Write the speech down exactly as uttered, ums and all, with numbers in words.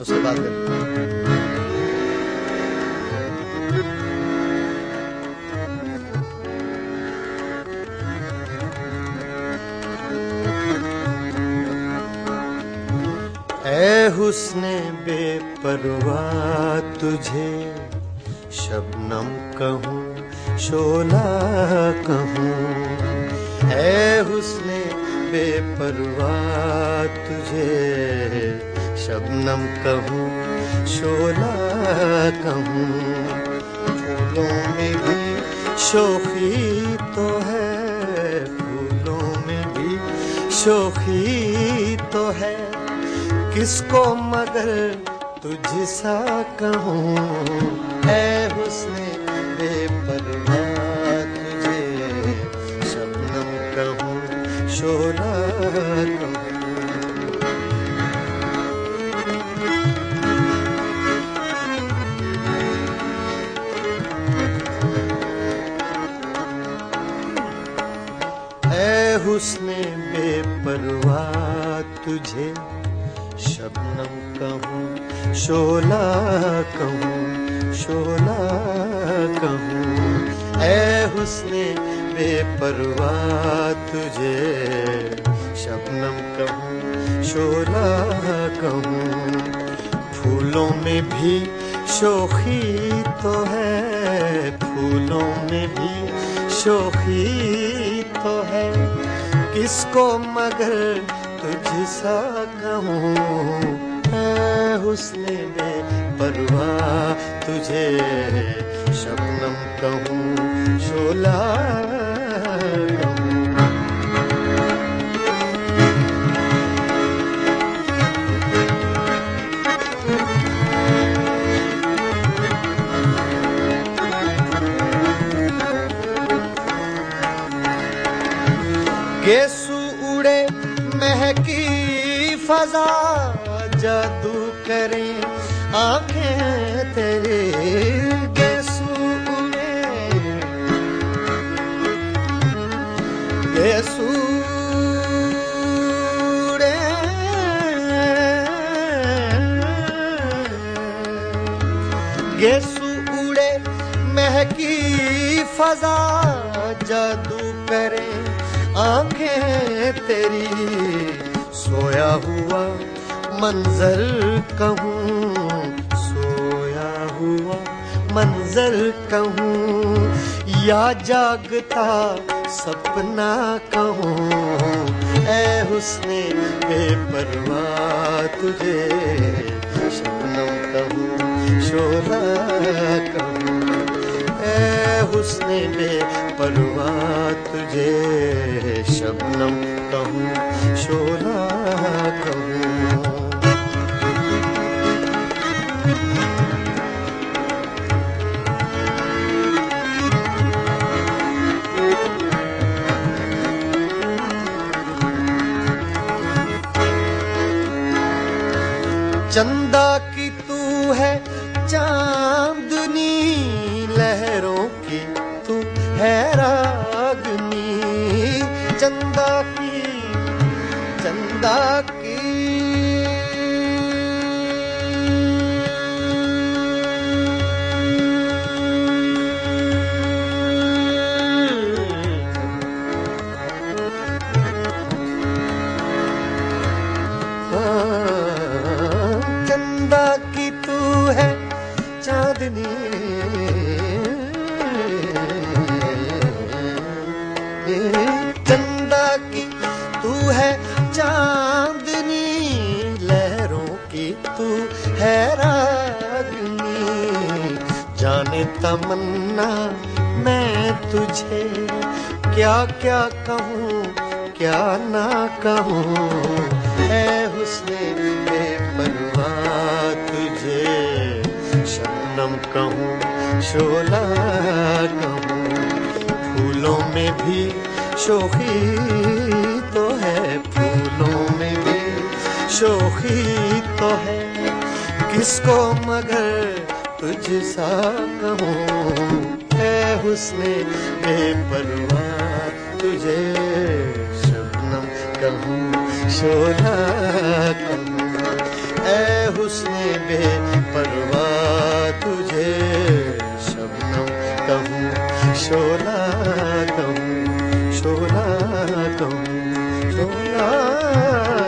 उसके बाद कर। ऐ हुस्ने बेपरवाह तुझे शबनम कहूँ शोला कहूँ। ऐ हुस्ने बेपरवाह तुझे शबनम कहूँ शोला कहूँ। फूलों में भी शोखी तो है, फूलों में भी शोखी तो है, किसको मगर तुझसा कहूँ। ऐ हुस्ने बेपरवाह तुझे शबनम कहूँ शोला कहूँ। ऐ हुस्ने बेपरवाह तुझे शबनम कहूँ शोला कहूँ शोला कहूँ। ऐ हुस्ने बेपरवाह तुझे शबनम कहूँ शोला कहूँ। फूलों में भी शोखी तो है, फूलों में भी शोखी तो है, किसको मगर तुझसा कहूँ। ऐ हुस्ने बेपरवाह तुझे शबनम कहूँ शोला कहूँ। गेसु उड़े महकी फजा, जादू करें आंखें तेरे। गेसु उड़े गेसु उड़े गेसु उड़े महकी फजा, जादू करें आंखें तेरी। सोया हुआ मंजर कहूँ, सोया हुआ मंजर कहूँ, या जागता सपना कहूँ। ऐ हुस्ने बेपरवाह तुझे शबनम कहूँ शोला कहूँ। ऐ हुस्ने बेपरवाह तुझे शबनम कहूँ शोला कहूँ। चंदा की तू है चांदनी, लहरों की तू है रागनी। चंदा की चंदा की चंदा की तू है चांदनी, चंदा की तू है चांदनी, लहरों की तू है रागनी। जाने तमन्ना मैं तुझे क्या क्या कहूँ क्या ना कहूँ। ऐ हुस्ने बेपरवाह तुझे शबनम कहूँ शोला कहूँ। फूलों में भी शोखी तो है, फूलों में भी शोखी तो है, किसको मगर तुझसा कहूँ। ऐ हुस्ने बेपरवाह तुझे कहूँ शोला कहूँ। ऐ हुस्ने लगे परवाह तुझे, शबनम कहूँ शोला कहूँ, शोला कहूँ, शोला